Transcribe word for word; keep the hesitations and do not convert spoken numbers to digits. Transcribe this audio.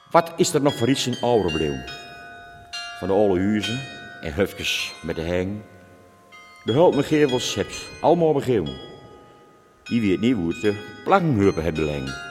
Wat is er nog voor iets in oude gebleven? Van de oude huizen en hufjes met de heng. De hulpmegevels hebt allemaal begeven. Je weet niet hoe het de plankenheupen hebben lang.